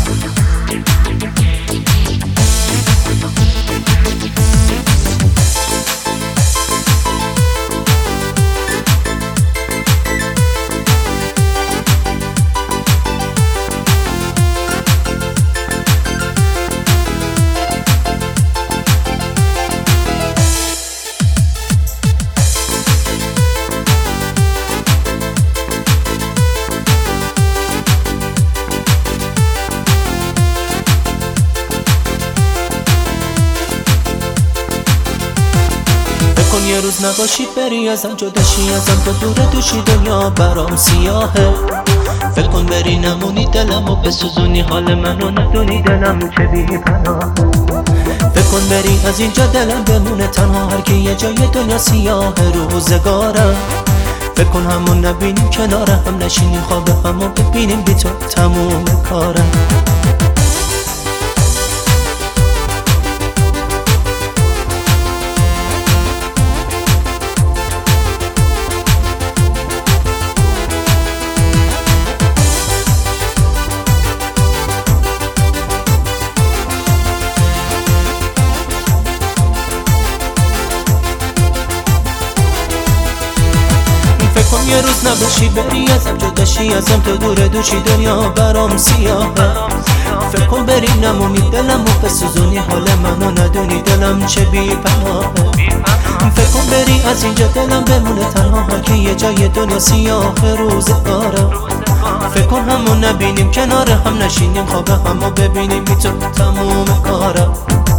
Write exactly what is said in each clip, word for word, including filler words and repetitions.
یه روز نباشی بری ازم، جداشی ازم، تو دوره دوشی دنیا برام سیاهه. فکر کن بری نمونی دلم و بسوزونی حال منو ندونی دلم چه بی پناهه. فکر کن بری از اینجا دلم بمونه تنها، هر کی یه جای دنیا سیاه روزگارم. فکر کن همون نبینیم کنار هم، نشینیم خواب همو ببینیم بی تو تموم کارم. یه روز نباشی بری ازم، جداشی ازم، تو دوره دوشی دنیا برام سیاهه. فکر کن بری نمونی دلم و بسوزونی حال منو ندونی دلم چه بی پناهه. فکر کن بری از اینجا دلم بمونه تنها، هر کی یه جای دنیا سیاه روزگارم. فکر کن همون نبینیم کنار هم، نشینیم خواب همو ببینیم بی تو تموم کارم.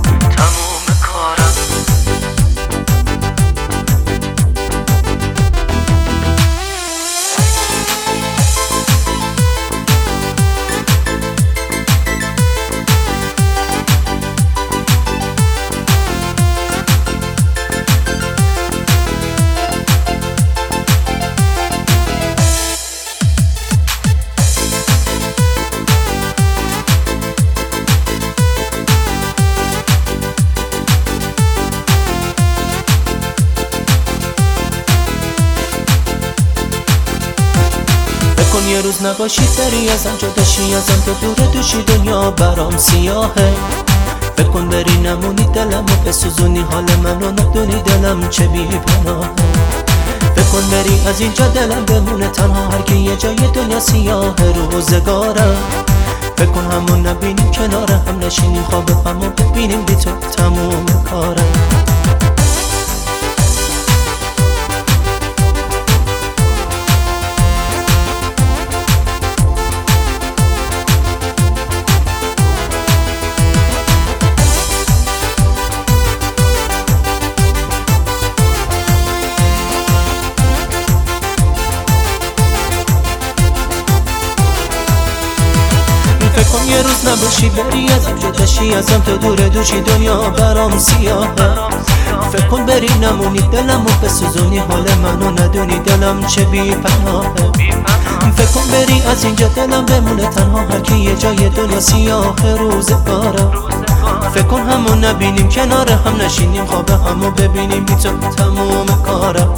کن یه روز نباشی بری ازم، جداشی ازم، تو دوره دوشی دنیا برام سیاهه. فکر کن بری نمونی دلم و بسوزونی حال منو ندونی دلم چه بی پناهه. فکر کن بری از اینجا دلم بمونه تنها، هر کی یه جای دنیا سیاه روزگارم. فکر کن همون نبینیم کنار هم، نشینیم خواب همو ببینیم بی تو تموم کارم. یه روز نباشی بری ازم، جداشی ازم، تو دوره دوشی دنیا برام سیاهه. فکر کن بری نمونی دلم و بسوزونی حال منو ندونی دلم چه بی پناهه. فکر کن بری از اینجا دلم بمونه تنها، هر کی یه جای دنیا سیاه روزگارم. فکر کن همون نبینیم کنار هم، نشینیم خواب همو ببینیم بی تو تموم کارم.